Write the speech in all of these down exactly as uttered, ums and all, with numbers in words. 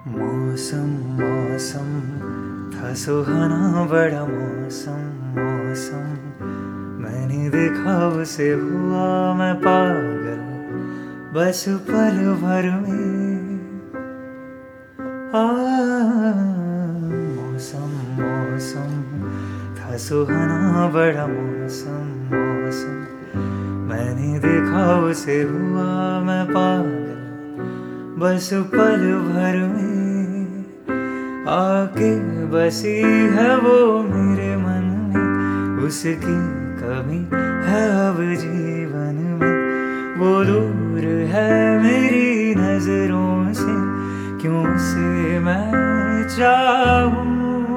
मौसम मौसम था सुहाना बड़ा मौसम मौसम, मैंने देखा उसे हुआ मैं पागल बस पल भर में। आ मौसम मौसम था सुहाना बड़ा मौसम मौसम, मैंने देखा उसे हुआ मैं पागल बस पल भर में। आके बसी है वो मेरे मन में, उसकी कमी है अब जीवन में। वो दूर है मेरी नजरों से, क्यों से मैं चाहूं।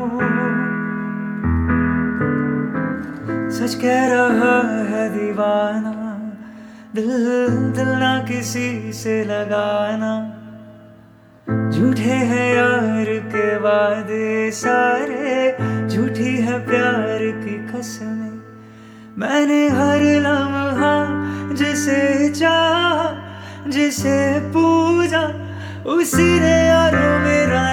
सच कह रहा है दीवाना, दिल दिल ना किसी से लगाना। झूठे हैं यार के वादे सारे, झूठी है प्यार की कसमें। मैंने हर लम्हा जिसे चाहा, जिसे पूजा, उसी ने यारों मेरा